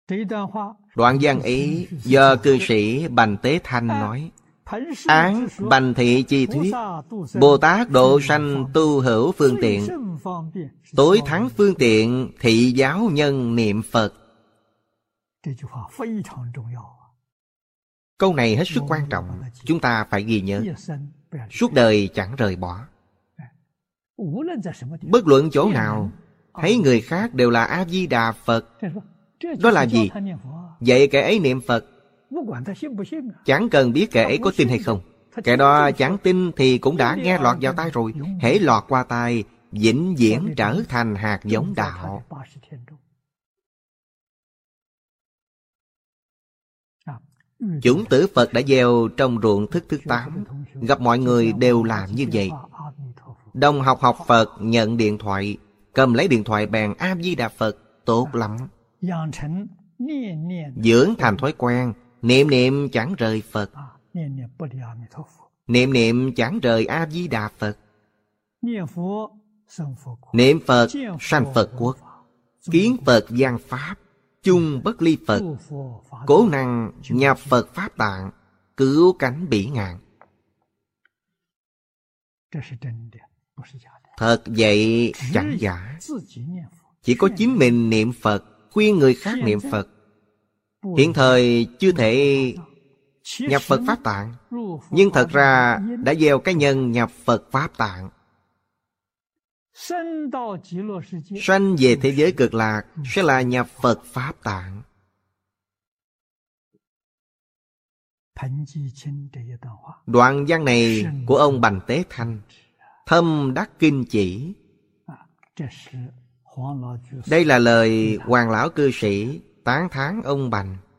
Đoạn văn ấy do cư sĩ Bành Tế Thanh nói: án Bành Thị Chi thuyết, Bồ Tát độ sanh tu hữu phương tiện, tối thắng phương tiện thị giáo nhân niệm Phật. Câu này hết sức quan trọng, chúng ta phải ghi nhớ, suốt đời chẳng rời bỏ. Bất luận chỗ nào, thấy người khác đều là A-di-đà Phật. Đó là gì? Vậy kẻ ấy niệm Phật, chẳng cần biết kẻ ấy có tin hay không. Kẻ đó chẳng tin thì cũng đã nghe lọt vào tai rồi. Hễ lọt qua tai, vĩnh viễn trở thành hạt giống đạo. Chủng tử Phật đã gieo trong ruộng thức thứ 8. Gặp mọi người đều làm như vậy. Đồng học học Phật nhận điện thoại, cầm lấy điện thoại bèn A-di-đà Phật. Tốt lắm. Dưỡng thành thói quen, niệm niệm chẳng rời Phật, niệm niệm chẳng rời A-di-đà Phật. Niệm Phật sanh Phật quốc, kiến Phật giang pháp, chung bất ly Phật, cố năng nhập Phật Pháp Tạng, cứu cánh bỉ ngạn. Thật vậy chẳng giả. Chỉ có chính mình niệm Phật, khuyên người khác niệm Phật. Hiện thời chưa thể nhập Phật Pháp Tạng, nhưng thật ra đã gieo cái nhân nhập Phật Pháp Tạng. Sanh về thế giới cực lạc sẽ là nhập Phật Pháp Tạng. Đoạn văn này của ông Bành Tế Thanh, thâm đắc kinh chỉ. Đây là lời Hoàng lão cư sĩ tán thán ông Bành.